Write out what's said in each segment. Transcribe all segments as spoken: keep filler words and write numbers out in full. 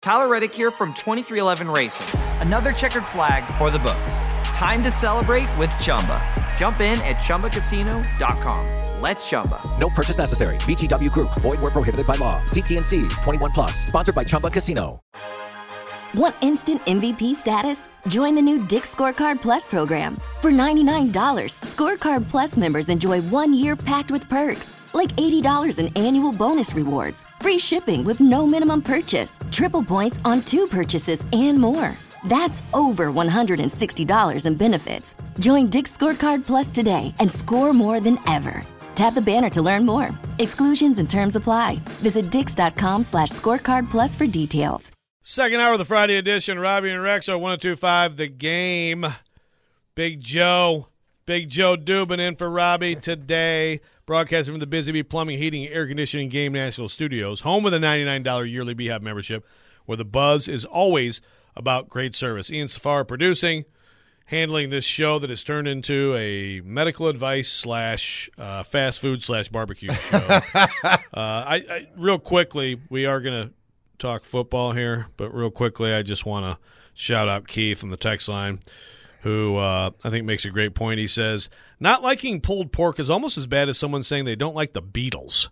Tyler Reddick here from twenty-three eleven Racing. Another checkered flag for the books. Time to celebrate with Chumba. Jump in at Chumba Casino dot com. Let's Chumba. No purchase necessary. V G W Group. Void where prohibited by law. See T N Cs. twenty-one plus. Sponsored by Chumba Casino. Want instant M V P status? Join the new Dick's Scorecard Plus program. For ninety-nine dollars, Scorecard Plus members enjoy one year packed with perks, like eighty dollars in annual bonus rewards, free shipping with no minimum purchase, triple points on two purchases, and more. That's over one hundred sixty dollars in benefits. Join Dick's Scorecard Plus today and score more than ever. Tap the banner to learn more. Exclusions and terms apply. Visit dix.com slash scorecard plus for details. Second hour of the Friday edition, Robbie and Rex are one oh two point five The Game. Big Joe, Big Joe Dubin in for Robbie today. Broadcasting from the Busy Bee Plumbing, Heating, Air Conditioning Game Nashville Studios, home of the ninety-nine dollars yearly Beehive membership, where the buzz is always about great service. Ian Safar producing, handling this show that has turned into a medical advice slash uh, fast food slash barbecue show. uh, I, I real quickly, we are going to talk football here, but real quickly, I just want to shout out Keith on the text line, who uh, I think makes a great point. He says, not liking pulled pork is almost as bad as someone saying they don't like the Beatles.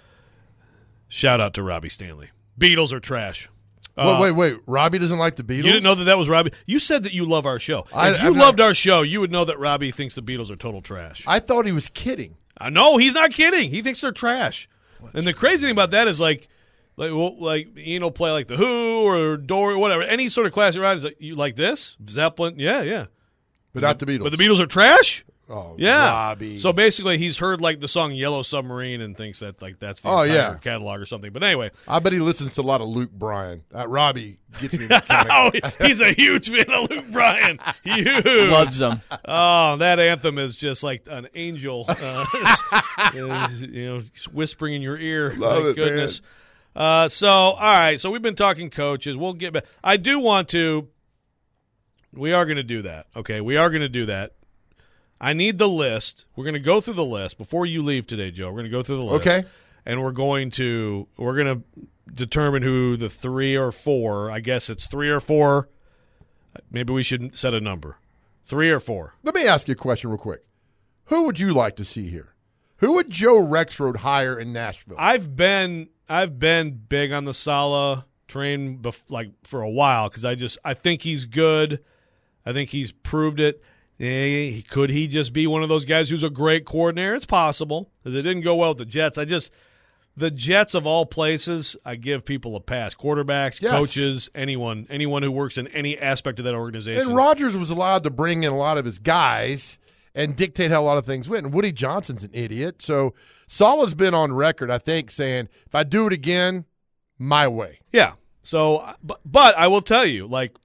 Shout out to Robbie Stanley. Beatles are trash. Uh, wait, wait, wait. Robbie doesn't like the Beatles? You didn't know that that was Robbie? You said that you love our show. If I, you I'm loved not, our show, you would know that Robbie thinks the Beatles are total trash. I thought he was kidding. Uh, no, he's not kidding. He thinks they're trash. What's and the crazy thing about that is, like, like, well, like Ian will play like The Who or Dory, whatever. Any sort of classic ride is like, you like this? Zeppelin? Yeah, yeah. But not the Beatles. But the Beatles are trash? Oh, yeah. Robbie. So basically, he's heard like the song "Yellow Submarine" and thinks that like that's the oh, entire yeah. catalog or something. But anyway, I bet he listens to a lot of Luke Bryan. Uh, Robbie gets me. Kind of oh, he's a huge fan of Luke Bryan. Huge, loves them. Oh, that anthem is just like an angel, uh, is, you know, whispering in your ear. Love My it, goodness. Man. Uh, so all right, so we've been talking coaches. We'll get back. I do want to. We are going to do that. Okay, we are going to do that. I need the list. We're going to go through the list before you leave today, Joe. We're going to go through the list. Okay. And we're going to we're going to determine who the three or four. I guess it's three or four. Maybe we should set a number. Three or four. Let me ask you a question real quick. Who would you like to see here? Who would Joe Rexrode hire in Nashville? I've been I've been big on the Saleh train bef- like for a while because I just I think he's good. I think he's proved it. Eh, could he just be one of those guys who's a great coordinator? It's possible because it didn't go well with the Jets. I just the Jets of all places, I give people a pass. Quarterbacks, yes. coaches, anyone, anyone who works in any aspect of that organization. And Rodgers was allowed to bring in a lot of his guys and dictate how a lot of things went. And Woody Johnson's an idiot. So Saleh's been on record, I think, saying if I do it again, my way. Yeah. So, but, but I will tell you, like,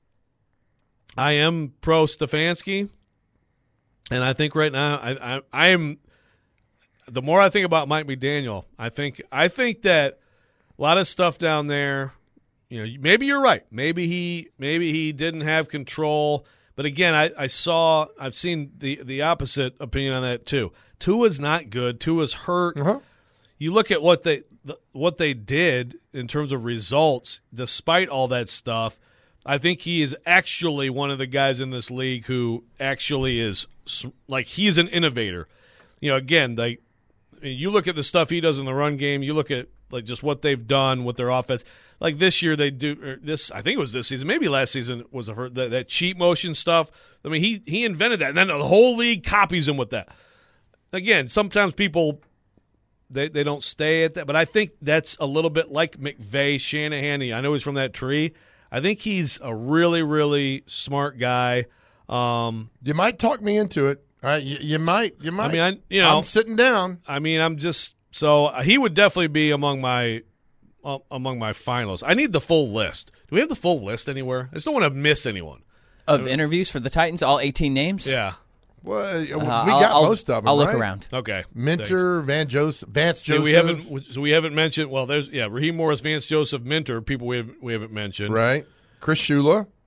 I am pro Stefanski. And I think right now, I, I I am. The more I think about Mike McDaniel, I think I think that a lot of stuff down there. You know, maybe you're right. Maybe he maybe he didn't have control. But again, I, I saw I've seen the the opposite opinion on that too. Tua's not good. Tua's hurt. Uh-huh. You look at what they what they did in terms of results, despite all that stuff. I think he is actually one of the guys in this league who actually is like he's an innovator. You know, again, like you look at the stuff he does in the run game. You look at like just what they've done with their offense. Like this year, they do or this. I think it was this season, maybe last season was a, that, that cheat motion stuff. I mean, he he invented that, and then the whole league copies him with that. Again, sometimes people they they don't stay at that, but I think that's a little bit like McVay, Shanahan. I know he's from that tree. I think he's a really, really smart guy. Um, you might talk me into it. All right, you, you might. You might. I mean, I, you know, I'm sitting down. I mean, I'm just so he would definitely be among my uh, among my finalists. I need the full list. Do we have the full list anywhere? I just don't want to miss anyone of interviews for the Titans. All eighteen names. Yeah. Well, we uh, got I'll, most of them. I'll look right? around. Okay. Minter, Van Joseph, Vance Joseph. See, we haven't. So we haven't mentioned. Well, there's yeah, Raheem Morris, Vance Joseph, Minter. People we have we haven't mentioned. Right. Chris Shula.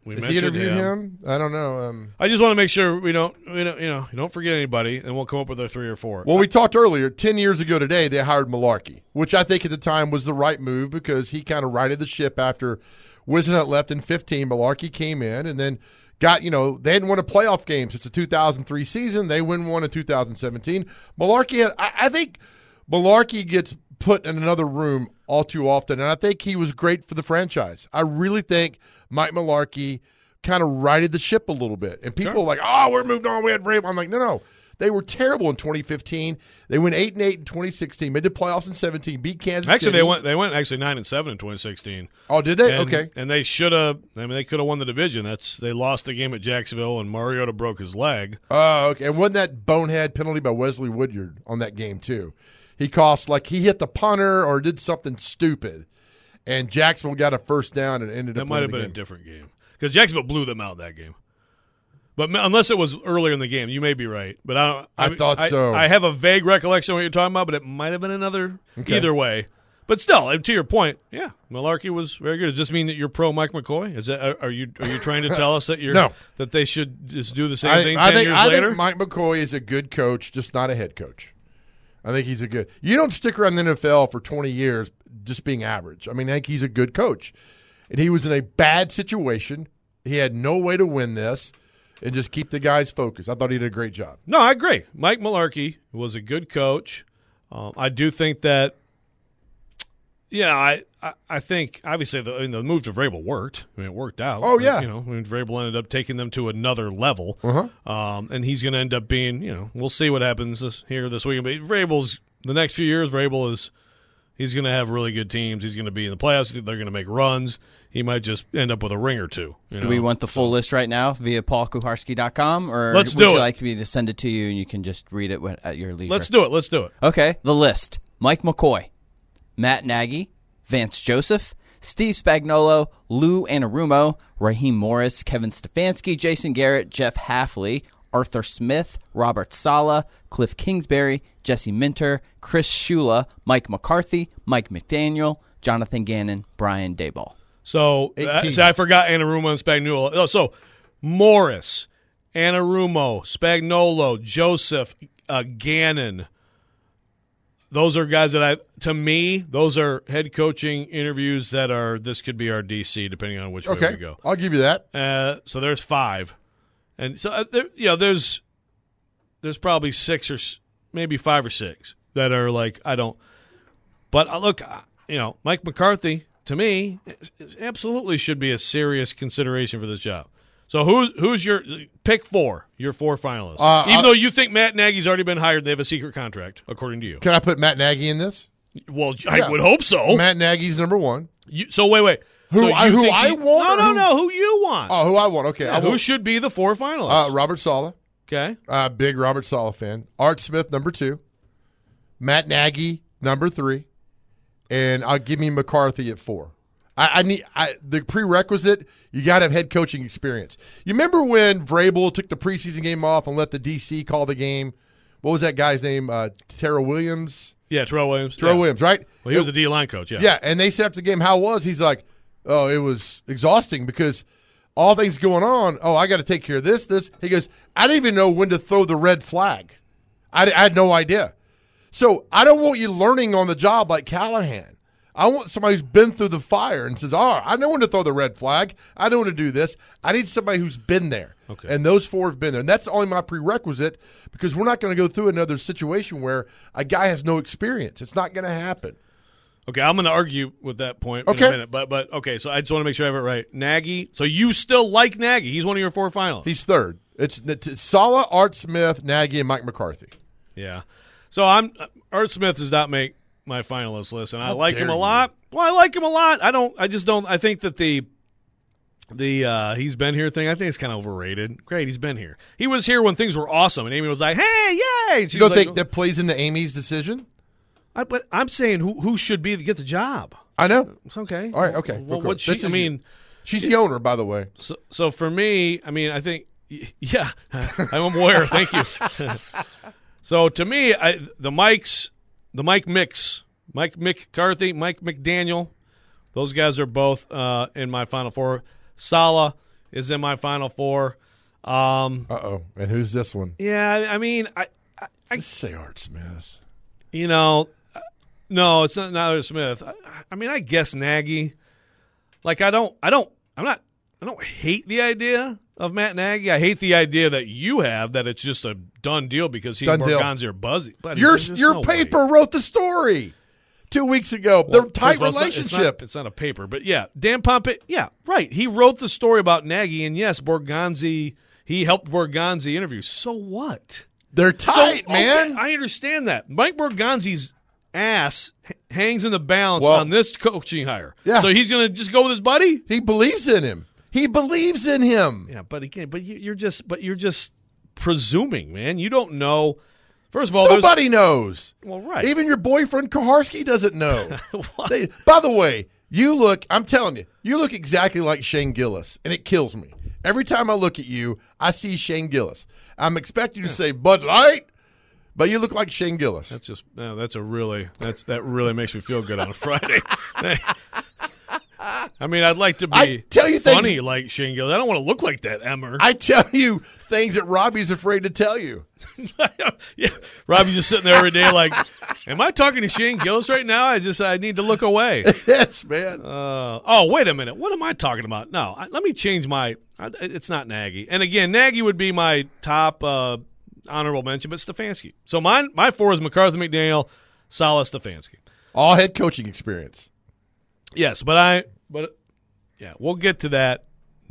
We Has he mentioned interviewed him. him? I don't know. Um, I just want to make sure we don't, we don't, you know, don't forget anybody, and we'll come up with our three or four. well, we talked earlier. Ten years ago today, they hired Malarkey, which I think at the time was the right move because he kind of righted the ship after Whisenhunt left in fifteen. Malarkey came in and then got, you know, they hadn't won a playoff game since the two thousand three season. They win one in two thousand seventeen. Malarkey, had, I, I think Malarkey gets put in another room all too often, and I think he was great for the franchise. I really think Mike Malarkey kind of righted the ship a little bit. And people Sure. are like, oh, we're moved on. We had Vrabel. I'm like, no, no. They were terrible in twenty fifteen. They went eight and eight in twenty sixteen. Made the playoffs in seventeen. Beat Kansas Actually, City. they went. They went actually nine and seven in twenty sixteen. Oh, did they? And, okay. And they should have. I mean, they could have won the division. That's they lost the game at Jacksonville, and Mariota broke his leg. Oh, okay. And wasn't that bonehead penalty by Wesley Woodyard on that game too? He cost like he hit the punter or did something stupid, and Jacksonville got a first down and ended That up. might have winning been the a game. different game because Jacksonville blew them out that game. But ma- unless it was earlier in the game, you may be right. But I don't. I thought so. I have a vague recollection of what you're talking about, but it might have been another. Okay. Either way, but still, to your point, yeah, Malarkey was very good. Does this mean that you're pro Mike McCoy? Is that are you are you trying to tell us that you're No. that they should just do the same I, thing I ten think years I later? think Mike McCoy is a good coach, just not a head coach. I think he's a good. You don't stick around the N F L for twenty years just being average. I mean, I think he's a good coach, and he was in a bad situation. He had no way to win this, and just keep the guys focused. I thought he did a great job. No, I agree. Mike Malarkey was a good coach. Um, I do think that, yeah, I, I, I think obviously the, I mean, the move to Vrabel worked. I mean, it worked out. Oh, yeah. You know, I mean, Vrabel ended up taking them to another level. Uh-huh. Um, and he's going to end up being, you know, we'll see what happens this, here this week. But Vrabel's the next few years. Vrabel is he's going to have really good teams. He's going to be in the playoffs. They're going to make runs. He might just end up with a ring or two. You know? Do we want the full list right now via paul kuharski dot com, or Let's would do you it. like me to send it to you and you can just read it when- at your leisure? Let's do it. Let's do it. Okay, the list. Mike McCoy, Matt Nagy, Vance Joseph, Steve Spagnuolo, Lou Anarumo, Raheem Morris, Kevin Stefanski, Jason Garrett, Jeff Halfley, Arthur Smith, Robert Saleh, Cliff Kingsbury, Jesse Minter, Chris Shula, Mike McCarthy, Mike McDaniel, Jonathan Gannon, Brian Daboll. So, uh, eighteen. see, I forgot Anarumo and Spagnuolo. Oh, so, Morris, Anarumo, Spagnuolo, Joseph, uh, Gannon. Those are guys that I, to me, those are head coaching interviews that are, this could be our D C, depending on which way Okay, we go. I'll give you that. Uh, so there's five. And so, uh, there, you know, there's, there's probably six or s- maybe five or six that are like, I don't, but uh, look, uh, you know, Mike McCarthy, to me, absolutely should be a serious consideration for this job. So who's who's your pick four? Your four finalists. Uh, Even I- though you think Matt Nagy's already been hired, they have a secret contract, according to you. Can I put Matt Nagy in this? Well, I Yeah. would hope so. Matt Nagy's number one. You, so wait, wait. Who So you I- who think I he- want No, or no, who- no. Who you want? Oh, who I want? Okay, Yeah, I who want, should be the four finalists? uh, Robert Saleh. Okay. Uh, big Robert Saleh fan. Art Smith, number two. Matt Nagy, number three. And I'll give me McCarthy at four. I, I need I, the prerequisite, you got to have head coaching experience. You remember when Vrabel took the preseason game off and let the D C call the game? What was that guy's name? Uh, Terrell Williams? Yeah, Terrell Williams. Terrell yeah. Williams, right? Well, he was a D-line coach, yeah. Yeah, and they set up the game. How was? He's like, oh, it was exhausting because all things going on. Oh, I got to take care of this, this. He goes, I didn't even know when to throw the red flag. I, I had no idea. So I don't want you learning on the job like Callahan. I want somebody who's been through the fire and says, oh, I know when to throw the red flag. I know when to do this. I need somebody who's been there. Okay. And those four have been there. And that's only my prerequisite because we're not going to go through another situation where a guy has no experience. It's not going to happen. Okay, I'm going to argue with that point in Okay. a minute. But, but okay, so I just want to make sure I have it right. Nagy, so you still like Nagy. He's one of your four finalists. He's third. It's, it's Saleh, Art Smith, Nagy, and Mike McCarthy. Yeah. So I'm Art Smith does not make my finalist list, and I How like him dare a you. lot. Well, I like him a lot. I don't. I just don't. I think that the the uh, he's been here thing. I think it's kind of overrated. Great, he's been here. He was here when things were awesome, and Amy was like, "Hey, yay!" And she You don't was think like, that plays into Amy's decision? I, but I'm saying who who should be to get the job. I know. It's okay. All right, okay. Well, Cool, what cool. This she? I is- mean, She's the owner, by the way. so, so for me, I mean, I think, yeah, I'm aware. Thank you. So to me, I, the Mikes, the Mike Mix, Mike McCarthy, Mike McDaniel, those guys are both uh, in my final four. Saleh is in my Final Four. Um, Uh-oh. And who's this one? yeah, I mean, I, I, I Just say Art Smith. you know, no, it's not Tyler Smith. I, I mean, I guess Nagy. Like, I don't, I don't, I'm not, I don't hate the idea of Matt Nagy. I hate the idea that you have that it's just a done deal because he Done and deal. Borgonzi are buzzy. But Your there's just your no paper way. wrote the story two weeks ago. Well, the tight first of all, it's not- It's relationship. not, it's not a paper, but yeah, Dan Pompei. Yeah, right. He wrote the story about Nagy, and yes, Borgonzi. He helped Borgonzi interview. So what? They're tight, So, man. okay, I understand that. Mike Borgonzi's ass h- hangs in the balance Well, on this coaching hire. yeah. So he's going to just go with his buddy? He believes in him. He believes in him. Yeah, but again, but you, you're just, but you're just presuming, man. You don't know. First of all, there's- Nobody knows. Well, right. Even your boyfriend Koharski doesn't know. They- by the way, you look, I'm telling you, you look exactly like Shane Gillis, and it kills me. Every time I look at you, I see Shane Gillis. I'm expecting you to say Bud Light, but you look like Shane Gillis. That's just no, that's a really that's that really makes me feel good on a Friday. I mean, I'd like to be I tell you things- funny like Shane Gillis. I don't want to look like that, Emmer. I tell you things that Robbie's afraid to tell you. Yeah, Robbie's just sitting there every day, like, "Am I talking to Shane Gillis right now? I just I need to look away." Yes, man. Uh, oh, wait a minute. What am I talking about? No, I, let me change my. I, it's not Nagy. And again, Nagy would be my top uh, honorable mention, but Stefanski. So mine, my four is McCarthy, McDaniel, Salah, Stefanski. All head coaching experience. Yes, but I, but yeah, we'll get to that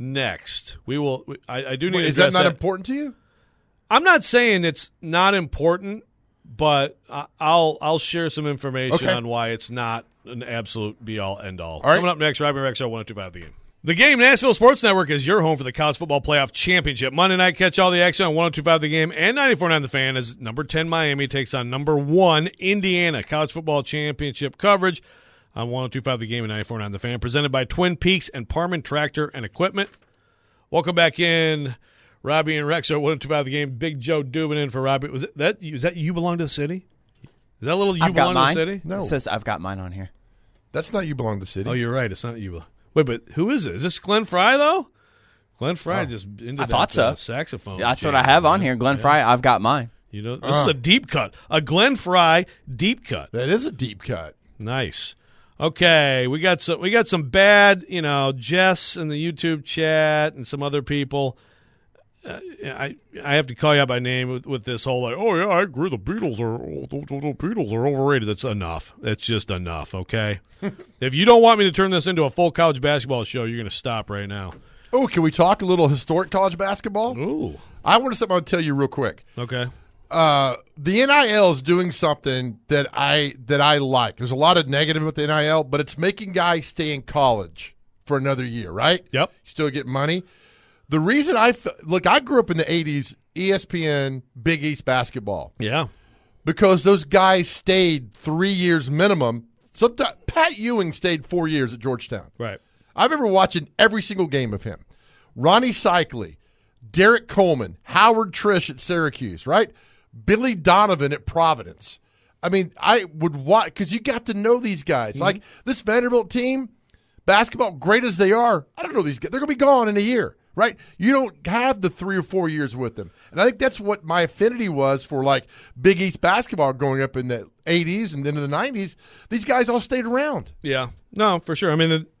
next. We will. I, I do need. Wait, to is that address not important to you? I'm not saying it's not important, but I- I'll I'll share some information Okay. on why it's not an absolute be all end all. All right. Coming up next, Robbie Rexo, one oh two five The Game. The Game Nashville Sports Network is your home for the College Football Playoff Championship. Monday night, catch all the action on one oh two five The Game and ninety-four point nine The Fan as number ten Miami takes on number one Indiana. College Football Championship coverage on one oh two five The Game and ninety-four point nine The Fan, presented by Twin Peaks and Parman Tractor and Equipment. Welcome back in, Robbie and Rex are one oh two five The Game. Big Joe Dubin in for Robbie. Was it that? Is that you belong to the city? Is that a little you I've got belong mine. to the city? No. It says I've got mine on here. That's not you belong to the city. Oh, you're right. It's not you. Wait, but who is it? Is this Glenn Fry though? Glenn Fry Oh. just into I that, thought so. uh, saxophone. That's what jam, I have on man. here. Glenn Yeah. Fry, I've got mine. You know, this Uh. is a deep cut. A Glenn Fry deep cut. That is a deep cut. Nice. Okay, we got some we got some bad, you know, Jess in the YouTube chat and some other people. Uh, I I have to call you out by name with, with this whole like, oh yeah, I agree. The Beatles are oh, the, the, the Beatles are overrated. That's enough. That's just enough. Okay. If you don't want me to turn this into a full college basketball show, you're going to stop right now. Oh, can we talk a little historic college basketball? Ooh. I want to something I'll tell you real quick. Okay. Uh, the N I L is doing something that I that I like. There's a lot of negative with the N I L, but it's making guys stay in college for another year, right? Yep. Still get money. The reason I f- look, I grew up in the eighties, E S P N, Big East basketball, Yeah. because those guys stayed three years minimum. Sometimes Pat Ewing stayed four years at Georgetown. Right. I remember watching every single game of him. Ronnie Cycli, Derek Coleman, Howard Trish at Syracuse, right? Billy Donovan at Providence. I mean, I would watch because you got to know these guys. Mm-hmm. Like this Vanderbilt team, basketball, great as they are, I don't know these guys. They're going to be gone in a year, right? You don't have the three or four years with them. And I think that's what my affinity was for like Big East basketball growing up in the eighties and into the nineties. These guys all stayed around. Yeah. No, for sure. I mean, it,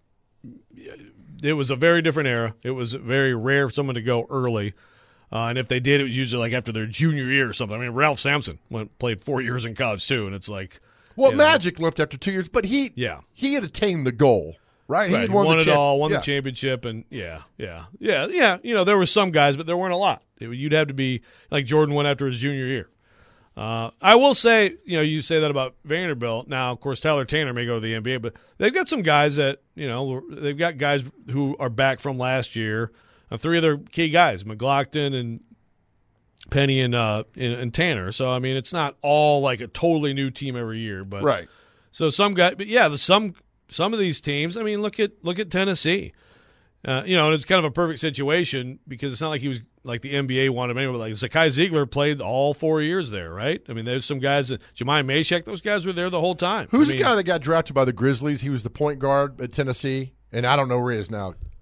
it was a very different era. It was very rare for someone to go early. Uh, and if they did, it was usually like after their junior year or something. I mean, Ralph Sampson went played four years in college too, and it's like, Well, you know, Magic left after two years, but he Yeah. he had attained the goal, right? right, had he won, won the it champ- all, won yeah. the championship, and yeah, yeah, yeah, yeah. You know, there were some guys, but there weren't a lot. It, you'd have to be like Jordan went after his junior year. Uh, I will say, you know, you say that about Vanderbilt. Now, of course, Tyler Tanner may go to the N B A, but they've got some guys that, you know, they've got guys who are back from last year. Uh, three of their key guys, McLaughlin and Penny and, uh, and and Tanner. So, I mean, it's not all like a totally new team every year, but Right. so some guy, but yeah, the, some some of these teams. I mean, look at look at Tennessee. Uh, you know, and it's kind of a perfect situation because it's not like he was like the N B A wanted him anyway. But like Zakai Ziegler played all four years there, right? I mean, there's some guys that Jemai Mashek, those guys were there the whole time. Who's I mean, the guy that got drafted by the Grizzlies? He was the point guard at Tennessee, and I don't know where he is now.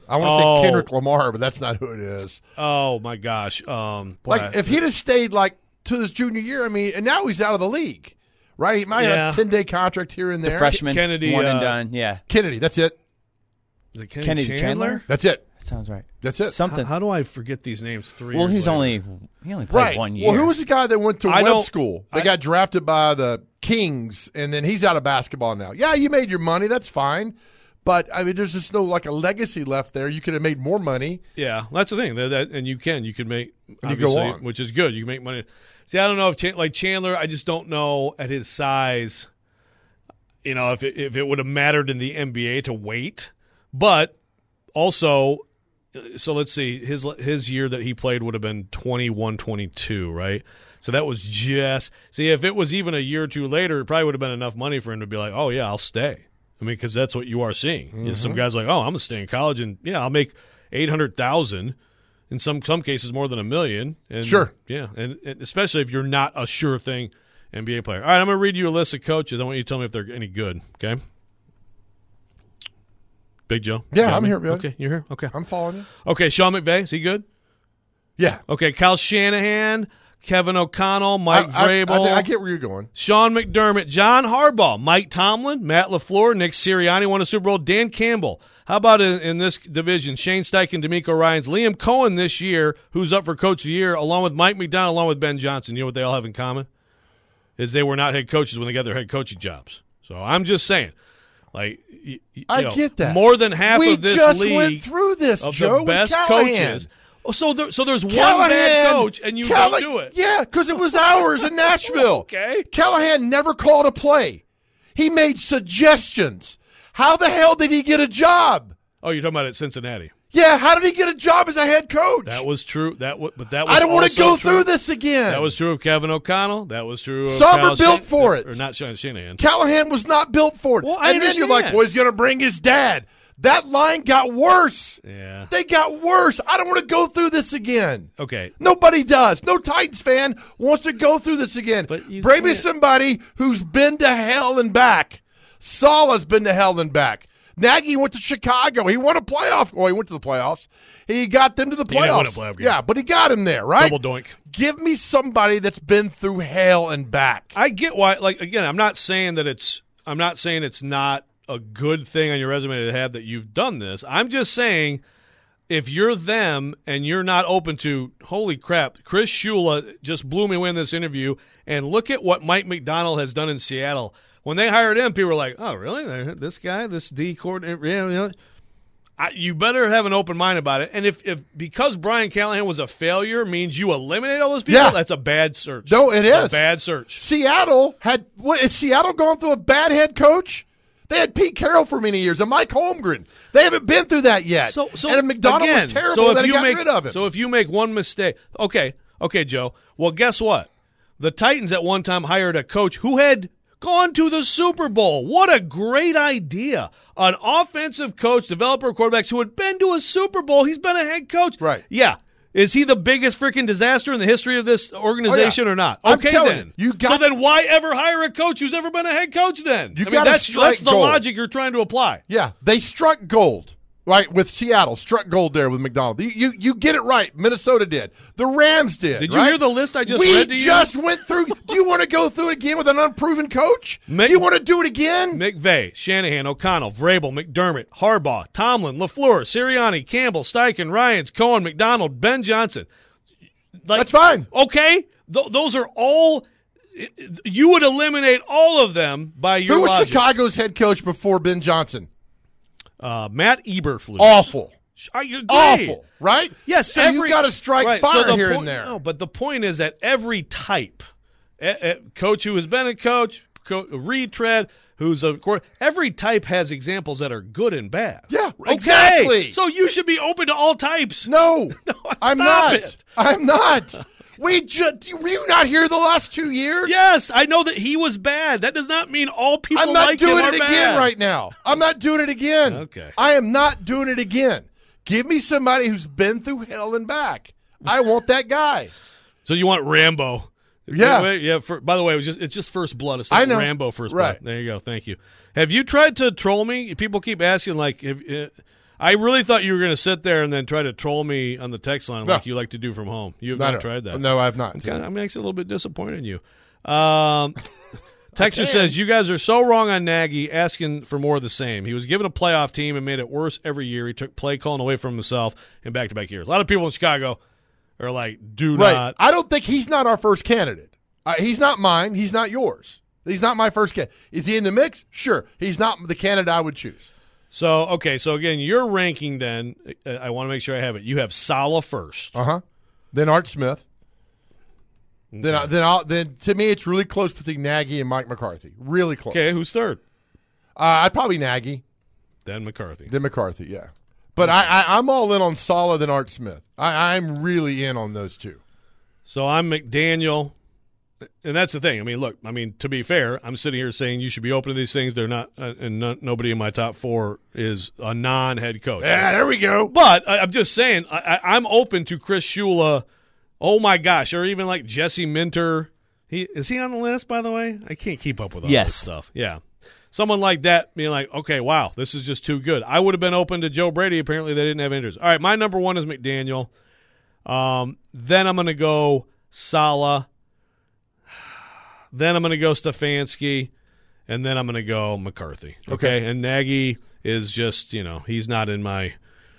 I want to Oh. say Kendrick Lamar, but that's not who it is. Oh my gosh! Um, boy, Like, if he'd have stayed like to his junior year, I mean, and now he's out of the league, right? He might Yeah. have a ten day contract here and The there. freshman, Kennedy, one and uh, done. Yeah, Kennedy, that's it. is it Kenny Kennedy Chandler? Chandler? That's it. that sounds right. That's it. How, Something. how do I forget these names? Three. well, years he's later? only he only played Right. one year. Well, who was the guy that went to I web don't- school? They I- got drafted by the Kings, and then he's out of basketball now. Yeah, you made your money. That's fine. But, I mean, there's just no, like, a legacy left there. You could have made more money. Yeah, that's the thing. That, that and you can you can make And you go obviously, on. which is good. You can make money. See, I don't know if Chan- like Chandler. I just don't know at his size. You know, if it, if it would have mattered in the N B A to wait, but also, so let's see, his his year that he played would have been twenty-one, twenty-two, right? So that was just see if it was even a year or two later, it probably would have been enough money for him to be like, oh yeah, I'll stay. I mean, because that's what you are seeing. You know, some guys are like, oh, I'm gonna stay in college, and yeah, I'll make eight hundred thousand. In some some cases, more than a million. And, Sure. Yeah, and, and especially if you're not a sure thing N B A player. All right, I'm gonna read you a list of coaches. I want you to tell me if they're any good. Okay. Big Joe. Yeah, You got I'm me? here, man. Okay, you're here. Okay. I'm following you. Okay, Sean McVay, is he good? Yeah. Okay, Kyle Shanahan, Kevin O'Connell, Mike I, I- Vrabel. I, I get where you're going. Sean McDermott, John Harbaugh, Mike Tomlin, Matt LaFleur, Nick Sirianni won a Super Bowl, Dan Campbell. How about in, in this division, Shane Steichen, D'Amico Ryans, Liam Cohen this year, who's up for Coach of the Year, along with Mike McDonald, along with Ben Johnson. You know what they all have in common? Is they were not head coaches when they got their head coaching jobs. So I'm just saying, like, you, you I know, get that. more than half we of this just league went through this, of Joe, the with best Callahan. coaches. Oh, so there, so there's one Callahan, bad coach, and you Calla- don't do it. Yeah, because it was ours in Nashville. Okay. Callahan never called a play. He made suggestions. How the hell did he get a job? Oh, you're talking about at Cincinnati. Yeah, how did he get a job as a head coach? That was true. That w- but that was I don't want to also go true. through this again. That was true of Kevin O'Connell. That was true of Some Kyle are built Shan- for it. Or not Shan- Shanahan. Callahan was not built for it. Well, I and then you're like, understand. well, he's going to bring his dad. That line got worse. Yeah. They got worse. I don't want to go through this again. Okay. Nobody does. No Titans fan wants to go through this again. But you Bring me can't- somebody who's been to hell and back. Salah's been to hell and back. Nagy went to Chicago. He won a playoff. Well, he went to the playoffs. He got them to the didn't playoffs. win a playoff game. Yeah, but he got him there, right? Double doink. Give me somebody that's been through hell and back. I get why. Like again, I'm not saying that it's. I'm not saying it's not a good thing on your resume to have that you've done this. I'm just saying if you're them and you're not open to, holy crap, Chris Shula just blew me away in this interview, and look at what Mike McDonald has done in Seattle. When they hired him, people were like, "Oh, really? This guy, this D coordinator, yeah, yeah." I, you better have an open mind about it. And if, if because Brian Callahan was a failure means you eliminate all those people, Yeah. that's a bad search. No, it It's a is. bad search. Seattle had what, is Seattle going through a bad head coach? They had Pete Carroll for many years and Mike Holmgren. They haven't been through that yet. So, so and if McDonald again, was terrible, so if then he you got make, rid of him. So if you make one mistake, okay, okay, Joe. Well, guess what? The Titans at one time hired a coach who had gone to the Super Bowl. What a great idea! An offensive coach, developer of quarterbacks who had been to a Super Bowl. He's been a head coach. Right. Yeah. Is he the biggest freaking disaster in the history of this organization Oh, yeah. or not? I'm Okay, telling then. you, you got- so then why ever hire a coach who's ever been a head coach then? You I mean, gotta that's, strike that's the gold. logic you're trying to apply. yeah, they struck gold. Right, with Seattle, struck gold there with McDonald. You, you you get it right. Minnesota did. The Rams did. Did you right? hear the list I just we read to you? just went through. Do you want to go through it again with an unproven coach? Mc- do you want to do it again? McVay, Shanahan, O'Connell, Vrabel, McDermott, Harbaugh, Tomlin, LaFleur, Sirianni, Campbell, Steichen, Ryans, Cohen, McDonald, Ben Johnson. Like, That's fine. Okay? Th- those are all – you would eliminate all of them by your Who was logic. Chicago's head coach before Ben Johnson? Uh, Matt Eberflus. Awful. I agree. Awful, right? Yes, so every, you got to strike right, fire so the here point, and there. No, but the point is that every type, eh, eh, coach who has been a coach, co- retread, who's a court, every type has examples that are good and bad. Yeah, okay. exactly. So you should be open to all types. No, I'm stop not. it. I'm not. We just were you not here the last two years? Yes, I know that he was bad. That does not mean all people I'm not like him doing are it again bad. right now. I'm not doing it again. Okay. I am not doing it again. Give me somebody who's been through hell and back. I want that guy. So you want Rambo? Yeah. Wait, yeah. For, by the way, it was just it's just First Blood. It's like I know. Rambo First Right. Blood. There you go. Thank you. Have you tried to troll me? People keep asking like, if, uh, I really thought you were going to sit there and then try to troll me on the text line No. like you like to do from home. You have No, not no. tried that. No, I have not. I'm, kinda, I'm actually a little bit disappointed in you. Um, Texter can. says, you guys are so wrong on Nagy asking for more of the same. He was given a playoff team and made it worse every year. He took play calling away from himself in back-to-back years. A lot of people in Chicago are like, do Right. not. I don't think he's not our first candidate. Uh, he's not mine. He's not yours. He's not my first candidate. Is he in the mix? Sure. He's not the candidate I would choose. So, okay, so again, your ranking then, uh, I want to make sure I have it. You have Saleh first. Uh-huh. Then Art Smith. Then, I, then, I'll, then to me, it's really close between Nagy and Mike McCarthy. Really close. Okay, who's third? Uh, I'd probably Nagy. Then McCarthy. Then McCarthy, yeah. But I, I, I'm all in on Saleh than Art Smith. I, I'm really in on those two. So I'm McDaniel. And that's the thing. I mean, look, I mean, to be fair, I'm sitting here saying you should be open to these things. They're not, uh, and no, nobody in my top four is a non-head coach. Yeah, there we go. But I, I'm just saying, I, I, I'm open to Chris Shula. Oh my gosh, or even like Jesse Minter. He is he on the list, by the way? I can't keep up with all Yes. this stuff. Yeah, someone like that being like, okay, wow, this is just too good. I would have been open to Joe Brady. Apparently, they didn't have interest. All right, my number one is McDaniel. Um, then I'm going to go Saleh. Then I'm going to go Stefanski, and then I'm going to go McCarthy. Okay? Okay. And Nagy is just, you know, he's not in my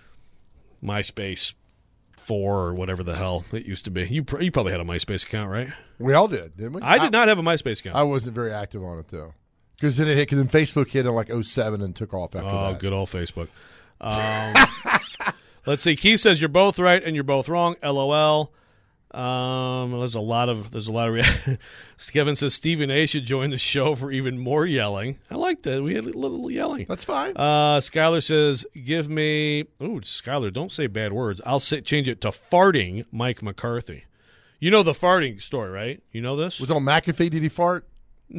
MySpace four or whatever the hell it used to be. You pr- you probably had a MySpace account, right? We all did, didn't we? I did not have a MySpace account. I wasn't very active on it, though. Because then, it hit- 'cause then Facebook hit in like oh seven and took off after oh, that. good old Facebook. Um, let's see. Keith says you're both right and you're both wrong. LOL. Um, there's a lot of there's a lot of. Re- Kevin says Stephen A should join the show for even more yelling. I like that. We had a little yelling. That's fine. Uh, Skylar says, "Give me." Ooh, Skylar, don't say bad words. I'll say, change it to farting Mike McCarthy. You know the farting story, right? You know this? Was it on McAfee? Did he fart?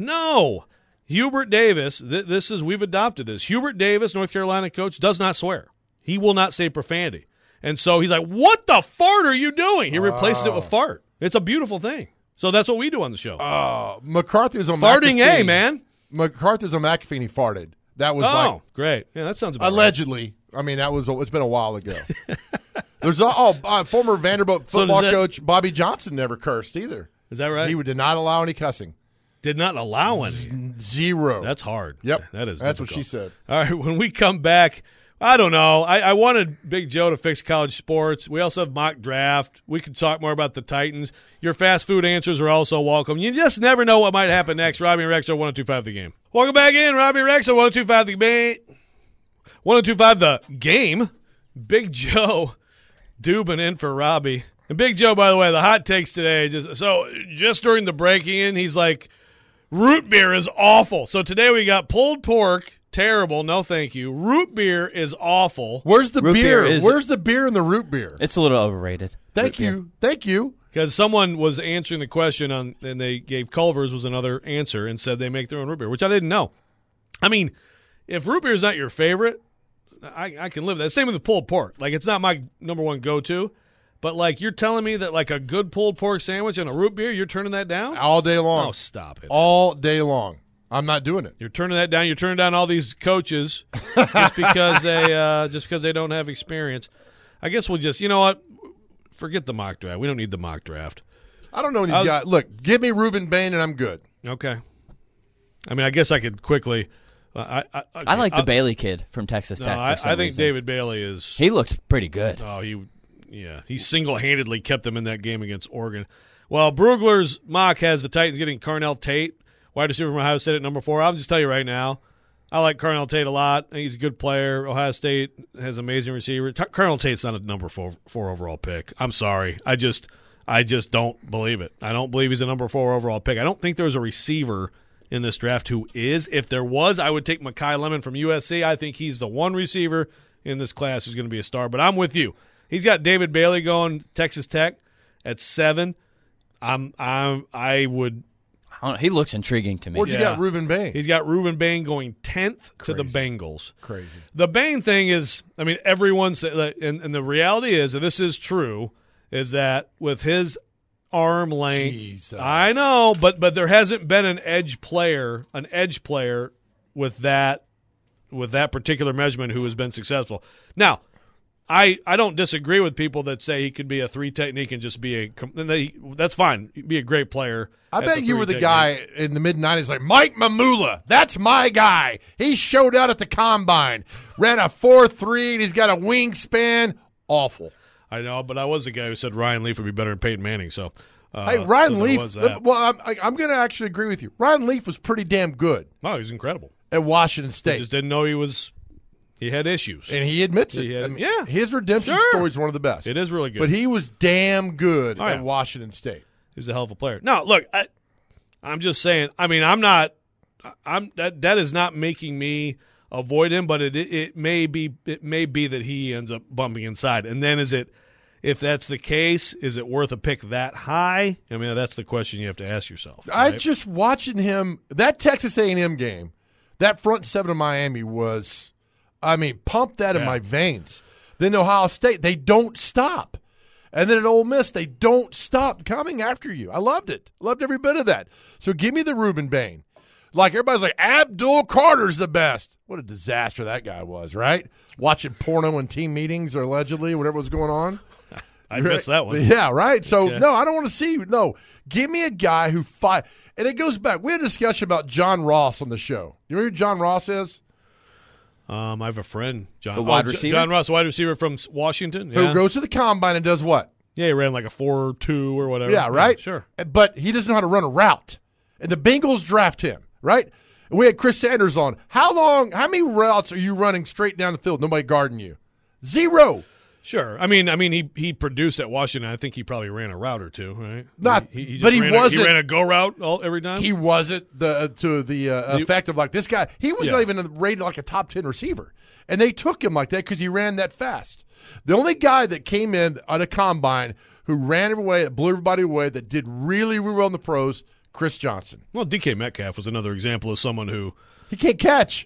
No. Hubert Davis. Th- this is we've adopted this. Hubert Davis, North Carolina coach, does not swear. He will not say profanity. And so he's like, what the fart are you doing? He replaces it with fart. It's a beautiful thing. So that's what we do on the show. Uh, McCarthy was on Farting McAfee. A, man. McCarthy was on McAfee and he farted. That was Oh, like great. Yeah, that sounds about right. allegedly. I mean, that was it's been a while ago. There's a, oh, uh, former Vanderbilt So football does that- coach Bobby Johnson never cursed either. Is that right? He did not allow any cussing. Did not allow any. Zero. That's hard. Yep. That is That's what difficult. she said. All right, when we come back, I don't know. I, I wanted Big Joe to fix college sports. We also have mock draft. We can talk more about the Titans. Your fast food answers are also welcome. You just never know what might happen next. Robbie and Rex are one oh two point five The Game. Welcome back in. Robbie and Rex are one oh two point five The Game. one oh two point five The Game. Big Joe Dubin in for Robbie. And Big Joe, by the way, the hot takes today. Just so just during the breaking in, he's like, root beer is awful. So today we got pulled pork. Terrible. No, thank you. Root beer is awful. Where's the Root beer? beer is- Where's the beer in the root beer? It's a little overrated. Thank Root beer. you. Thank you. Because someone was answering the question on, and they gave Culver's was another answer and said they make their own root beer, which I didn't know. I mean, if root beer is not your favorite, I, I can live with that. Same with the pulled pork. Like, it's not my number one go-to, but like you're telling me that like a good pulled pork sandwich and a root beer, you're turning that down? All day long. Oh, stop it. All day long. I'm not doing it. You're turning that down. You're turning down all these coaches just because they uh, just because they don't have experience. I guess we'll just, you know what? Forget the mock draft. We don't need the mock draft. I don't know these I'll- guys. Look, give me Reuben Bain and I'm good. Okay. I mean, I guess I could quickly. Uh, I, I, okay, I like the I'll- Bailey kid from Texas No, Tech. I, for some I think reason. David Bailey is. He looks pretty good. Oh, he, yeah, he single-handedly kept them in that game against Oregon. Well, Brugler's mock has the Titans getting Carnell Tate, wide receiver from Ohio State at number four. I'll just tell you right now, I like Carnell Tate a lot. He's a good player. Ohio State has amazing receivers. T- Carnell Tate's not a number four, four overall pick. I'm sorry. I just, I just don't believe it. I don't believe he's a number four overall pick. I don't think there's a receiver in this draft who is. If there was, I would take Mekhi Lemon from U S C. I think he's the one receiver in this class who's going to be a star. But I'm with you. He's got David Bailey going Texas Tech at seven. I'm, I'm, I would. I don't know, he looks intriguing to me. Where'd you Yeah. got Reuben Bain? He's got Reuben Bain going tenth to the Crazy. Bengals. Crazy. The Bain thing is, I mean, everyone said, and, and the reality is, and this is true, is that with his arm length, Jesus. I know, but but there hasn't been an edge player, an edge player with that with that particular measurement who has been successful. Now, I I don't disagree with people that say he could be a three technique and just be a they, that's fine. Be a great player. I bet the you were the technique. guy in the mid nineties like, Mike Mamula, that's my guy. He showed out at the combine, ran a four three, and he's got a wingspan. Awful. I know, but I was the guy who said Ryan Leaf would be better than Peyton Manning. So, uh, hey, Ryan so there Leaf, was that. well, I'm, I- I'm going to actually agree with you. Ryan Leaf was pretty damn good Oh, he's incredible. at Washington I State. just didn't know he was he had issues. And he admits it. He had- I mean, yeah. His redemption Sure. story is one of the best. It is really good. But he was damn good Oh, at yeah. Washington State. He's a hell of a player. No, look, I, I'm just saying. I mean, I'm not. I'm that. That is not making me avoid him, but it it may be it may be that he ends up bumping inside. And then is it, if that's the case, is it worth a pick that high? I mean, that's the question you have to ask yourself. I right? just watching him that Texas A and M game, that front seven of Miami was, I mean, pumped that in Yeah. my veins. Then Ohio State, they don't stop, and then at Ole Miss, they don't stop coming after you. I loved it, loved every bit of that. So give me the Reuben Bain. Like everybody's like Abdul Carter's the best. What a disaster that guy was, right? Watching porno in team meetings or allegedly whatever was going on. I missed that one. Yeah, right. So Okay. no, I don't want to see. No, give me a guy who fight. And it goes back. We had a discussion about John Ross on the show. You remember who John Ross is? Um, I have a friend, John. The wide oh, J- receiver? John Ross, wide receiver from S- Washington. Who Yeah. goes to the combine and does what? Yeah, he ran like a four two or whatever. Yeah, right. Sure. But he doesn't know how to run a route, and the Bengals draft him. Right. And we had Chris Sanders on. How long? How many routes are you running straight down the field? Nobody guarding you. Zero. Sure. I mean, I mean, he he produced at Washington. I think he probably ran a route or two, right? Not- he, he just but he ran a- wasn't- he ran a go route all, every time. He wasn't the uh, to the uh, He- effect of like this guy. He was Yeah. not even rated like a top ten receiver, and they took him like that because he ran that fast. The only guy that came in on a combine who ran away, that blew everybody away, that did really, really well in the pros, Chris Johnson. well, D K Metcalf was another example of someone who. He can't catch.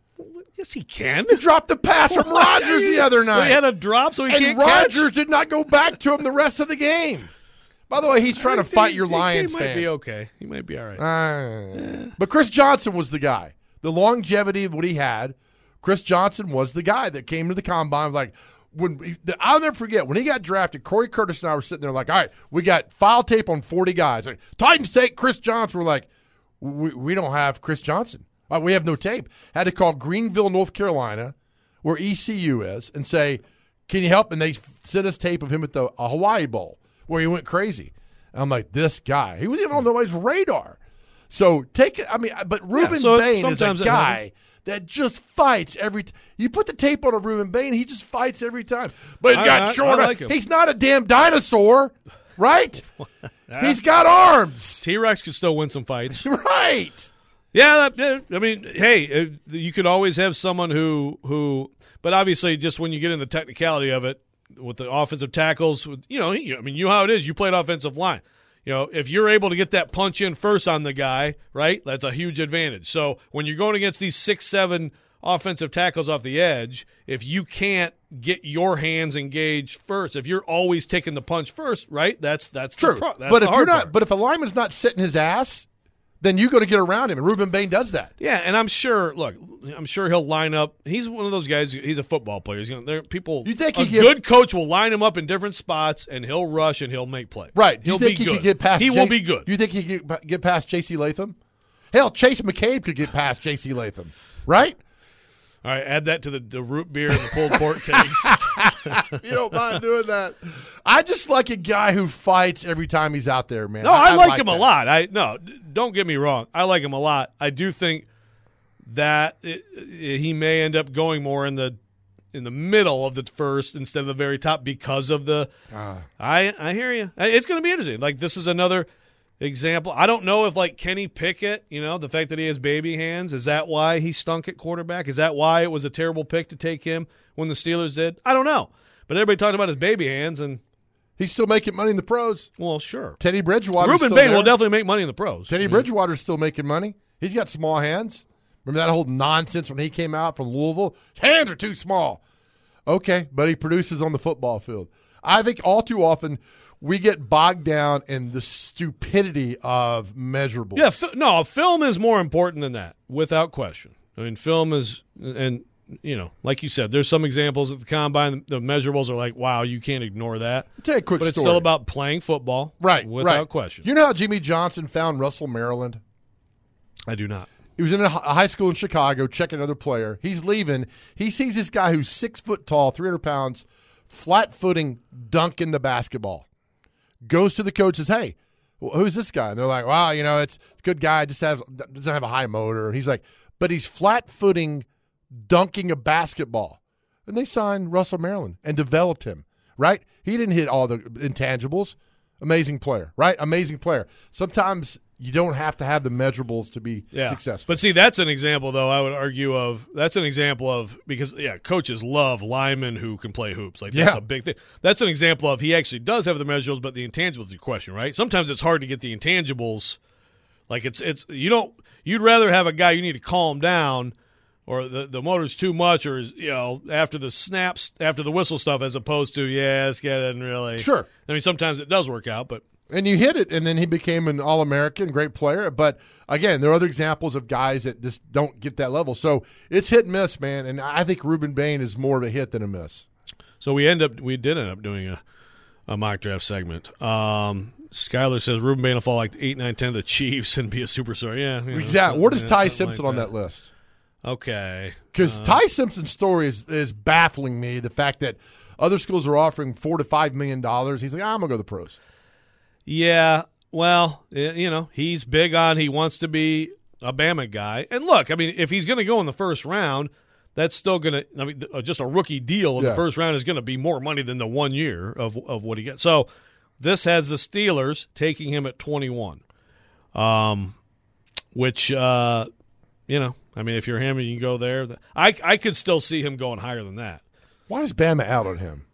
Yes, he can. He dropped the pass from Rodgers the other Well, night, he had a drop, so he and can't Rodgers catch. did not go back to him the rest of the game. By the way, he's trying to fight your D K Lions might fan. be okay. He might be all right. Uh, But Chris Johnson was the guy. The longevity of what he had, Chris Johnson was the guy that came to the combine. Like when I'll never forget when he got drafted. Corey Curtis and I were sitting there like, all right, we got file tape on forty guys. Like, Titans take Chris Johnson. We're like, we, we don't have Chris Johnson. Uh, we have no tape. Had to call Greenville, North Carolina, where E C U is, and say, can you help? And they sent us tape of him at the uh, Hawaii Bowl where he went crazy. And I'm like, this guy. He wasn't even on nobody's radar. So take it. I mean, but Reuben so Bain is a sometimes it guy happens. that just fights every time. You put the tape on a Reuben Bain, he just fights every time. But he's I- got I- I short. like him. He's not a damn dinosaur, right? He's got arms, T Rex could still win some fights. right? Yeah, that, yeah, I mean, hey, uh, you could always have someone who who, but obviously, just when you get in the technicality of it with the offensive tackles, with, you know, he, I mean, you know how it is. You played offensive line. You know, if you're able to get that punch in first on the guy, right, that's a huge advantage. So when you're going against these six, seven offensive tackles off the edge, if you can't get your hands engaged first, if you're always taking the punch first, right, that's that's True. The pro- that's but the if hard you're not, part. but if a lineman's not sitting his ass, then you got to get around him, and Reuben Bain does that. Yeah, and I'm sure. Look, I'm sure he'll line up. He's one of those guys. He's a football player. He's gonna. There, people. You think a he get- good coach will line him up in different spots, and he'll rush and he'll make plays. Right? He'll you think be he good. could get past? He J- will be good. You think he could get, get past J C Latham? Hell, Chase McCabe could get past J C Latham, right? All right, add that to the, the root beer and the pulled pork takes. You don't mind doing that. I just like a guy who fights every time he's out there, man. No, I, like, him that. a lot. I no, d- don't get me wrong. I like him a lot. I do think that it, it- he may end up going more in the in the middle of the first instead of the very top because of the. Uh, I I hear you. It's going to be interesting. Like this is another example. I don't know if like Kenny Pickett, you know, the fact that he has baby hands, is that why he stunk at quarterback? Is that why it was a terrible pick to take him when the Steelers did? I don't know. But everybody talked about his baby hands, and he's still making money in the pros. well, sure. Teddy Bridgewater. Reuben Bain will definitely make money in the pros. Teddy I mean, Bridgewater's still making money. He's got small hands. Remember that whole nonsense when he came out from Louisville? His hands are too small. Okay, but he produces on the football field. I think all too often we get bogged down in the stupidity of measurables. Yeah, fi- no, film is more important than that, without question. I mean, film is, and, you know, like you said, there's some examples at the combine, the measurables are like, wow, you can't ignore that. I'll tell you a quick but it's story. still about playing football. Right, Without right. question. You know how Jimmy Johnson found Russell, Maryland? I do not. He was in a hi- high school in Chicago checking another player. He's leaving. He sees this guy who's six foot tall, three hundred pounds, flat-footing, dunking the basketball. Goes to the coach, says, hey, well, who's this guy? And they're like, wow, you know, it's, it's a good guy, just have, doesn't have a high motor. And he's like, but he's flat-footing, dunking a basketball. And they signed Russell, Maryland and developed him, right? He didn't hit all the intangibles. Amazing player, right? Amazing player. Sometimes you don't have to have the measurables to be Yeah. successful. But see, that's an example, though, I would argue of, that's an example of, because, yeah, coaches love linemen who can play hoops. Like, that's Yeah. a big thing. That's an example of he actually does have the measurables, but the intangibles is a question, right? Sometimes it's hard to get the intangibles. Like, it's, it's, you don't, you'd rather have a guy you need to calm down, or the, the motor's too much, or, you know, after the snaps, after the whistle stuff, as opposed to, yeah, this guy doesn't really. Sure. I mean, sometimes it does work out, but. And you hit it, and then he became an All-American, great player. But, again, there are other examples of guys that just don't get that level. So it's hit and miss, man, and I think Ruben Bain is more of a hit than a miss. So we end up, we did end up doing a, a mock draft segment. Um, Skyler says Ruben Bain will fall like eight, nine, ten of the Chiefs and be a superstar. Yeah. You know, Exactly. Where does yeah, Ty something Simpson like on that list? Okay. Because Uh, Ty Simpson's story is, is baffling me, the fact that other schools are offering four to five million dollars. He's like, ah, I'm going to go to the pros. Yeah. Well, y- you know, he's big on he wants to be a Bama guy. And look, I mean, if he's going to go in the first round, that's still going to, I mean, th- just a rookie deal in Yeah. the first round is going to be more money than the one year of, of what he gets. So this has the Steelers taking him at twenty-one, um, which, uh, you know, I mean, if you're him and you can go there, I, I could still see him going higher than that. Why is Bama out on him?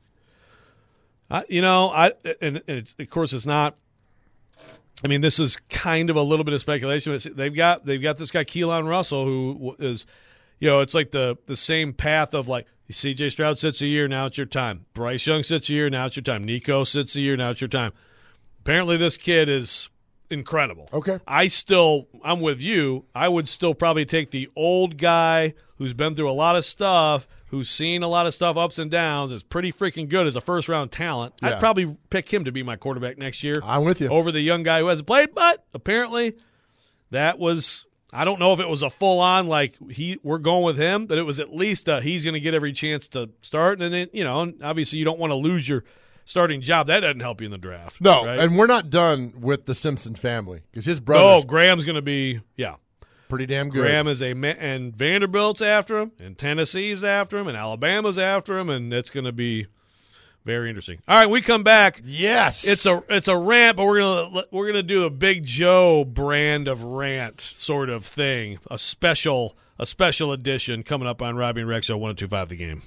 I, you know, I and it's, of course it's not. I mean, this is kind of a little bit of speculation. But they've got they've got this guy Keelan Russell who is, you know, it's like the the same path of like C J Stroud sits a year, now it's your time. Bryce Young sits a year, now it's your time. Nico sits a year, now it's your time. Apparently, this kid is incredible. Okay. I still, I'm with you. I would still probably take the old guy who's been through a lot of stuff, who's seen a lot of stuff, ups and downs, is pretty freaking good as a first-round talent. Yeah. I'd probably pick him to be my quarterback next year. I'm with you. Over the young guy who hasn't played, but apparently that was, I don't know if it was a full-on, like, he we're going with him, but it was at least uh, he's going to get every chance to start. And then, you know, obviously you don't want to lose your starting job. That doesn't help you in the draft. No, right? and we're not done with the Simpson family because his Oh, brother's Graham's going to be, yeah. pretty damn good. Graham is a man, and Vanderbilt's after him, and Tennessee's after him, and Alabama's after him, and it's going to be very interesting. All right, we come back. Yes. It's a it's a rant, but we're gonna we're gonna do a Big Joe brand of rant sort of thing, a special a special edition coming up on Robbie and Rex Show one oh two point five The Game.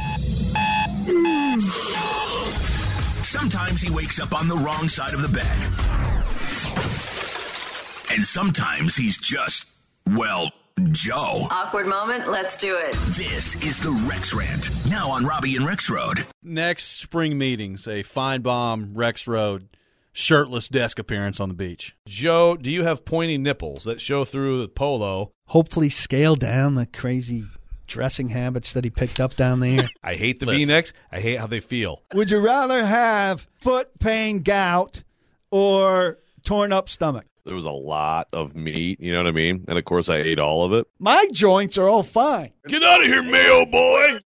Sometimes he wakes up on the wrong side of the bed. And sometimes he's just, well, Joe. Awkward moment, let's do it. This is the Rex Rant, now on Robbie and Rex Road. Next spring meetings, a Feinbaum Rex Road shirtless desk appearance on the beach. Joe, do you have pointy nipples that show through the polo? Hopefully scale down the crazy dressing habits that he picked up down there. I hate the Listen. V-necks. I hate how they feel. Would you rather have foot pain, gout, or torn up stomach? There was a lot of meat, you know what I mean? And, of course, I ate all of it. My joints are all fine. Get out of here, Mayo boy!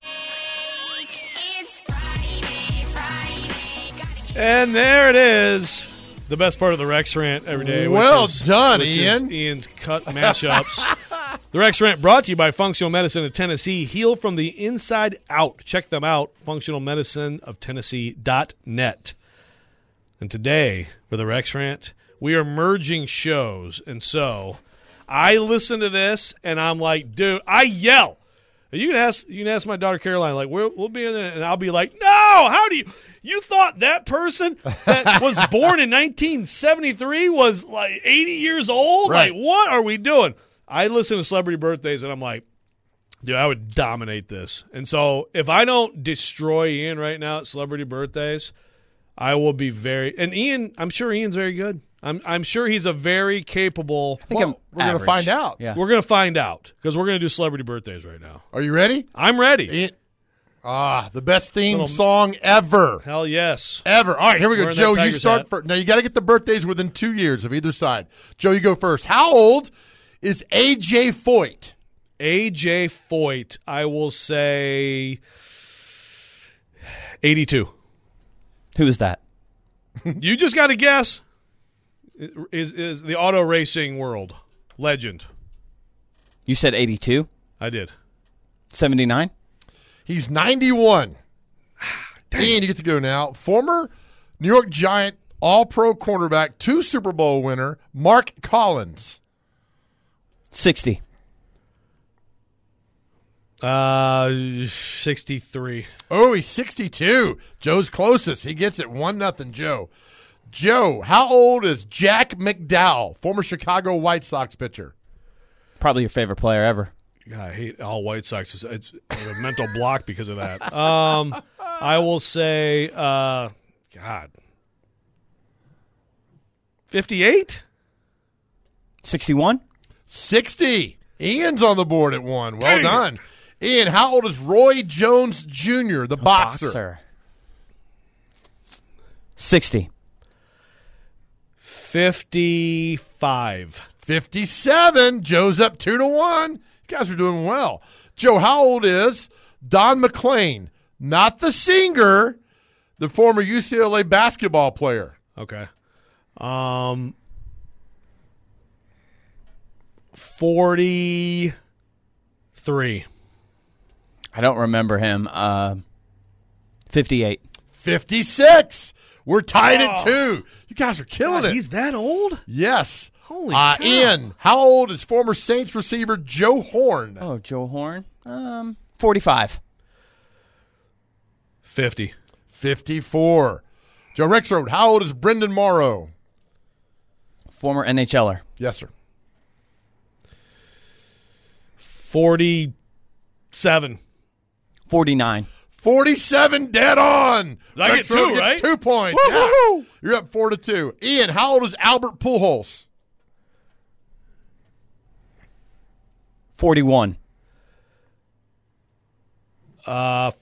And there it is. The best part of the Rex Rant every day. which Well is- done, which is Ian. Ian's cut mashups. The Rex Rant brought to you by Functional Medicine of Tennessee. Heal from the inside out. Check them out, functional medicine of tennessee dot net. And today, for the Rex Rant, we are merging shows. And so I listen to this, and I'm like, dude, I yell. You can ask you can ask my daughter Caroline, like, we'll, we'll be in there, and I'll be like, no, how do you – you thought that person that was born in nineteen seventy-three was like eighty years old? Right. Like, what are we doing? I listen to Celebrity Birthdays, and I'm like, dude, I would dominate this. And so if I don't destroy Ian right now at Celebrity Birthdays, I will be very – and Ian, I'm sure Ian's very good. I'm I'm sure he's a very capable. I think Well, I'm we're going to average. find out. Yeah. We're going to find out because we're going to do celebrity birthdays right now. Are you ready? I'm ready. It, ah, the best theme Little- song ever. Hell yes. Ever. All right, here we go. Wearing that Joe, you Tigers start hat. first. Now, you got to get the birthdays within two years of either side. Joe, you go first. How old is A J. Foyt? A J. Foyt, I will say eighty-two. Who is that? You just got to guess. Is is the auto racing world legend? You said eighty-two? I did. seventy-nine? He's ninety-one. And you get to go now. Former New York Giant All-Pro cornerback, two Super Bowl winner, Mark Collins. sixty. Uh, sixty-three. Oh, he's sixty-two. Joe's closest. He gets it. One nothing, Joe. Joe, how old is Jack McDowell, former Chicago White Sox pitcher? Probably your favorite player ever. God, I hate all White Sox. It's, it's a mental block because of that. Um, I will say, uh, God, fifty-eight. sixty-one? sixty. Ian's on the board at one. Well Dang done. Ian, how old is Roy Jones Junior, the boxer? Boxer. sixty. Fifty-five. fifty-seven. Joe's up two to one. You guys are doing well. Joe, how old is Don McClain? Not the singer, the former U C L A basketball player. Okay. Um, forty-three. I don't remember him. Uh, fifty-eight. fifty-six. We're tied Oh. at two. You guys are killing God, it. he's that old? Yes. Holy uh, cow. Ian, how old is former Saints receiver Joe Horn? Oh, Joe Horn? Um, forty-five. fifty. fifty-four. Joe Rexrode, how old is Brendan Morrow? Former N H L er. Yes, sir. forty-seven. forty-nine. forty-seven, dead on. I get Rexrode two, gets right? two points. Woo, Yeah. woo, woo. You're up four to two. Ian, how old is Albert Pujols? forty-one. Uh,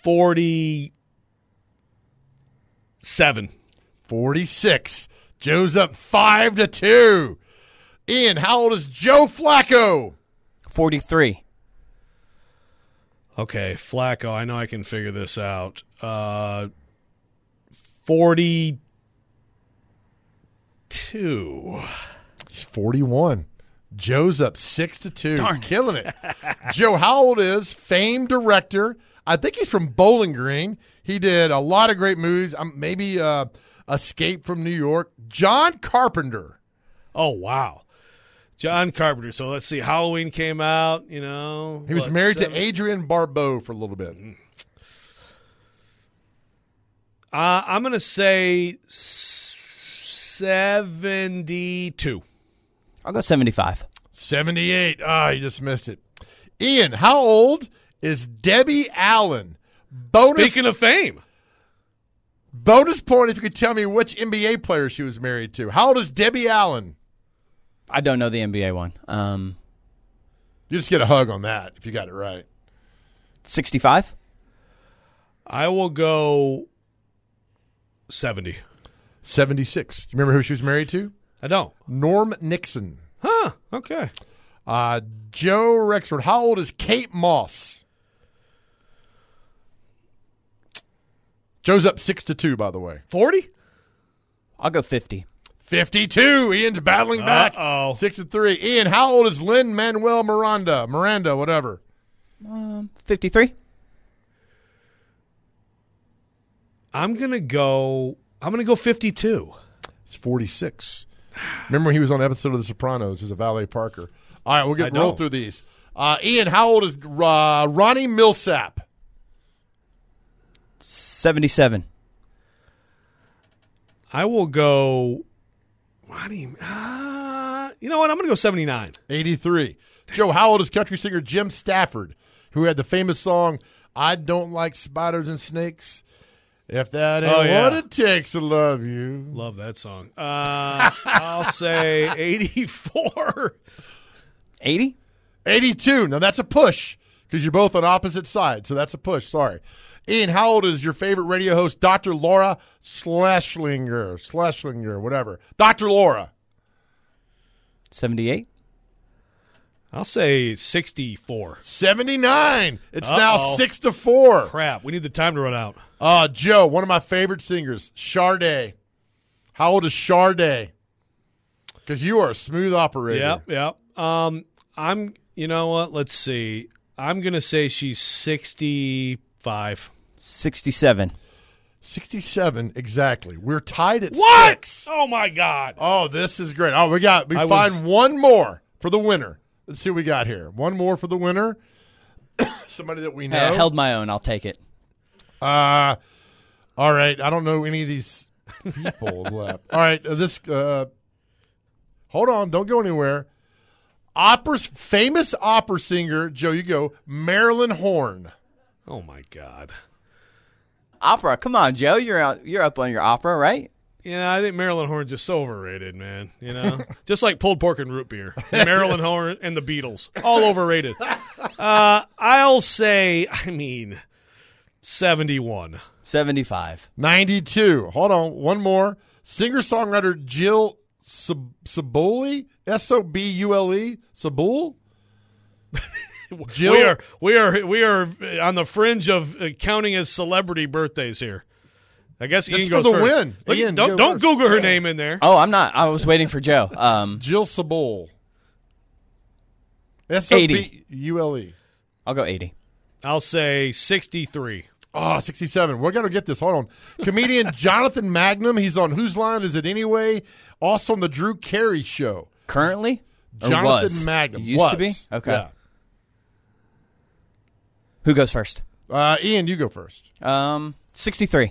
forty-seven. forty-six. Joe's up five to two. Ian, how old is Joe Flacco? forty-three. Okay, Flacco, I know I can figure this out. Uh, forty-two. He's forty-one. Joe's up six to two. Darn it. Killing it. Joe, how old is famed director? I think he's from Bowling Green. He did a lot of great movies. Um, maybe uh, Escape from New York. John Carpenter. Oh, wow. John Carpenter. So let's see. Halloween came out, you know. He was what, married seven- to Adrienne Barbeau for a little bit. Uh, I'm going to say s- seventy-two. I'll go seventy-five. seventy-eight. Ah, you just missed it. Ian, how old is Debbie Allen? Bonus, Speaking of fame. bonus point if you could tell me which N B A player she was married to. How old is Debbie Allen? I don't know the N B A one. Um, You just get a hug on that if you got it right. sixty-five? I will go seventy. seventy-six. Do you remember who she was married to? I don't. Norm Nixon. Huh. Okay. Uh, Joe Rexford. How old is Kate Moss? Joe's up six to two, by the way. forty? I'll go fifty. Fifty-two. Ian's battling back. Uh-oh. Six to three. Ian, how old is Lynn Manuel Miranda? Miranda, whatever. Um, fifty-three? I'm going to go I'm going to go fifty-two. It's forty-six. Remember when he was on an episode of The Sopranos as a valet parker? All right, we'll I get roll don't. through these. Uh, Ian, how old is uh, Ronnie Millsap? seventy-seven. I will go Ronnie, uh, you know what? I'm going to go seventy-nine. eighty-three. Joe, how old is country singer Jim Stafford, who had the famous song, I Don't Like Spiders and Snakes? If that ain't Oh, yeah. what it takes to love you. Love that song. Uh, I'll say eighty-four. eighty? eighty-two. Now, that's a push because you're both on opposite sides, so that's a push. Sorry. Ian, how old is your favorite radio host, Doctor Laura Schlesinger? Schlesinger, whatever. Doctor Laura. seventy-eight? I'll say sixty-four. seventy-nine. It's Uh-oh. now six to four. Crap. We need the time to run out. Uh, Joe, one of my favorite singers, Sade. How old is Sade? Because you are a smooth operator. Yep, yep. Um, I'm, you know what? Let's see. I'm going to say she's sixty-five. sixty-seven. sixty-seven, exactly. We're tied at What? six. Oh, my God. Oh, this is great. Oh, we got, we I find was- one more for the winner. Let's see what we got here. One more for the winner. Somebody that we know. Hey, I held my own. I'll take it. Uh, all right. I don't know any of these people left. All right. Uh, this, uh, hold on. Don't go anywhere. Opera, famous opera singer, Joe, you go, Marilyn Horne. Oh, my God. Opera. Come on, Joe. You're out, You're up on your opera, right? Yeah, I think Marilyn Horne's just so overrated, man. You know, just like pulled pork and root beer. Marilyn Horne and the Beatles, all overrated. Uh, I'll say, I mean, seventy-one. seventy-five. ninety-two. Hold on. One more. Singer-songwriter Jill Sab- Sabuli? S O B U L E? Sabul? Jill? We are we are we are on the fringe of uh, counting as celebrity birthdays here. I guess That's Ian for goes the first. win. Look, Ian, don't go don't first. Google her name in there. Oh, I'm not. I was waiting for Joe. Um, Jill Sabul. S O B eighty. U L E. I'll go eighty. I'll say sixty-three. Oh, sixty-seven. We're going to get this. Hold on. Comedian Jonathan Magnum. He's on Whose Line Is It Anyway? Also on the Drew Carey Show. Currently? Or Jonathan was? Magnum. Used was. to be? Okay. Yeah. Who goes first? Uh, Ian, you go first. Um, sixty-three.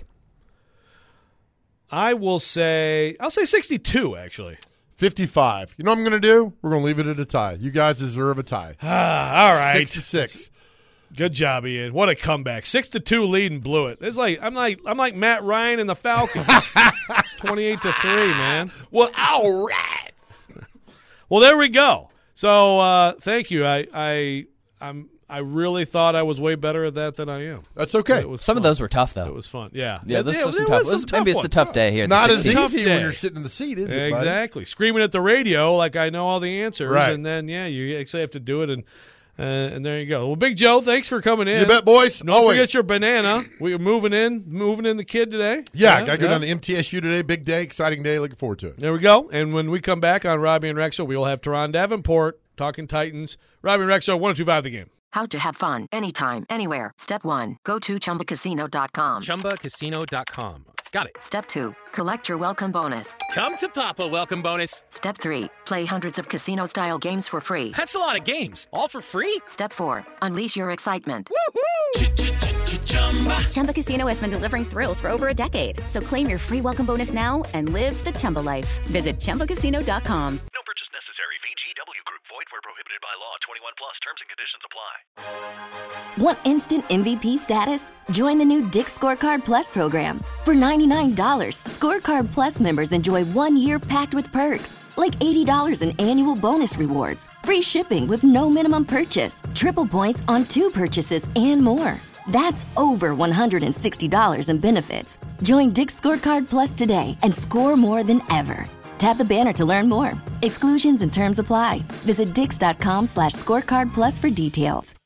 I will say I'll say sixty-two. Actually, fifty-five. You know what I'm going to do? We're going to leave it at a tie. You guys deserve a tie. Ah, all right. Six to six. Good job, Ian. What a comeback! Six to two lead and blew it. It's like I'm like I'm like Matt Ryan and the Falcons. Twenty-eight to three, man. Well, all right. Well, there we go. So uh, thank you. I I I'm I really thought I was way better at that than I am. That's okay. It was Some fun. of those were tough, though. It was fun. Yeah. Yeah, those yeah, are some there tough. was some was- Maybe it's a ones. tough day here. at the Not as sixties. Tough easy day. when you're sitting in the seat, is it, buddy? Exactly. Screaming at the radio like I know all the answers, Right. and then yeah, you actually have to do it, and uh, and there you go. Well, Big Joe, thanks for coming in. You bet, boys. Don't Always. forget your banana. We're moving in, moving in the kid today. Yeah, got to go yeah. down to M T S U today. Big day, exciting day. Looking forward to it. There we go. And when we come back on Robbie and Rexo, we will have Teron Davenport talking Titans. Robbie and Rexo, one oh two five the game. How to have fun anytime, anywhere. Step one, go to chumba casino dot com. chumba casino dot com. Got it. Step two, collect your welcome bonus. Come to Papa welcome bonus. Step three, play hundreds of casino-style games for free. That's a lot of games. All for free? Step four, unleash your excitement. Chumba Casino has been delivering thrills for over a decade. So claim your free welcome bonus now and live the Chumba life. Visit chumba casino dot com. No purchase necessary. V G W Group. Void where prohibited by law. twenty-one plus. Terms and conditions apply. Want instant M V P status? Join the new Dick's Scorecard Plus program. For ninety-nine dollars, Scorecard Plus members enjoy one year packed with perks, like eighty dollars in annual bonus rewards, free shipping with no minimum purchase, triple points on two purchases, and more. That's over one hundred sixty dollars in benefits. Join Dick's Scorecard Plus today and score more than ever. Tap the banner to learn more. Exclusions and terms apply. Visit dix dot com slash scorecard plus for details.